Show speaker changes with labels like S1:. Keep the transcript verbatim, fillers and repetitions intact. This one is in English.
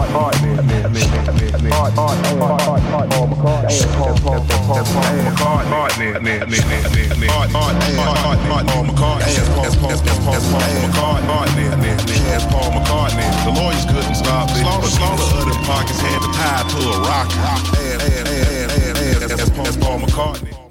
S1: The lawyers couldn't stop it. Slaughter, slaughter of them pockets had to tie to a rocket. As Paul McCartney.